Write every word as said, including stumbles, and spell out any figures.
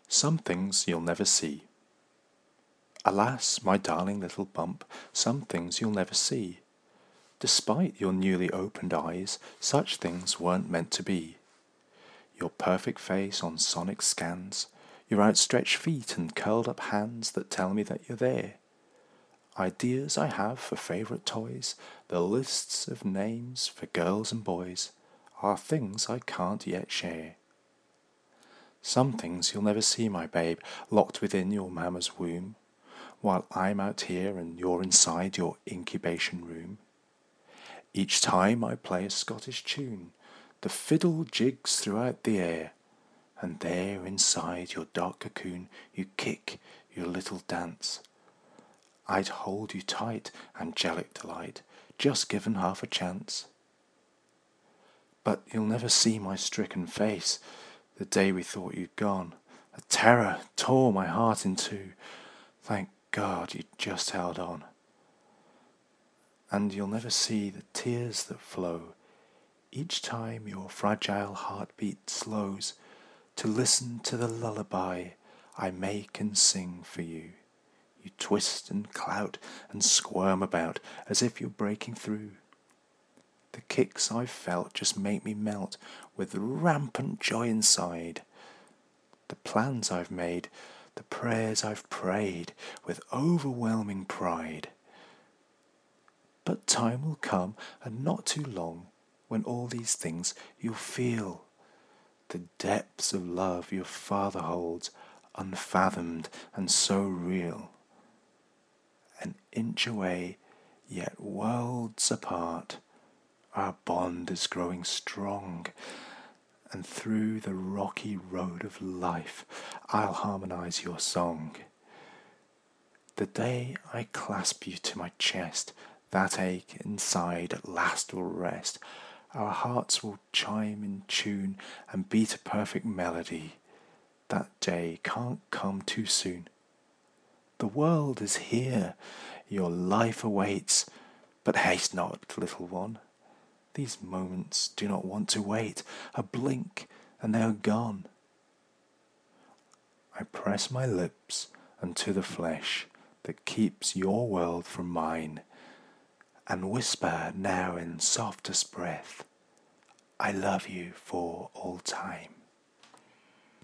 Some things you'll never see. Alas, my darling little bump, some things you'll never see. Despite your newly opened eyes, such things weren't meant to be. Your perfect face on sonic scans, your outstretched feet and curled up hands that tell me that you're there. Ideas I have for favourite toys, the lists of names for girls and boys, are things I can't yet share. Some things you'll never see, my babe, locked within your mamma's womb, while I'm out here and you're inside your incubation room. Each time I play a Scottish tune, the fiddle jigs throughout the air, and there inside your dark cocoon you kick your little dance. I'd hold you tight, angelic delight, just given half a chance. But you'll never see my stricken face, the day we thought you'd gone. A terror tore my heart in two. Thank God you just held on. And you'll never see the tears that flow each time your fragile heartbeat slows to listen to the lullaby I make and sing for you. You twist and clout and squirm about as if you're breaking through. The kicks I've felt just make me melt with rampant joy inside. The plans I've made, the prayers I've prayed with overwhelming pride. But time will come, and not too long, when all these things you'll feel. The depths of love your father holds, unfathomed and so real. An inch away, yet worlds apart, our bond is growing strong, and through the rocky road of life I'll harmonize your song. The day I clasp you to my chest, that ache inside at last will rest. Our hearts will chime in tune and beat a perfect melody. That day can't come too soon. The world is here, your life awaits, but haste not, little one. These moments do not want to wait, a blink and they are gone. I press my lips unto the flesh that keeps your world from mine, and whisper now in softest breath, I love you for all time.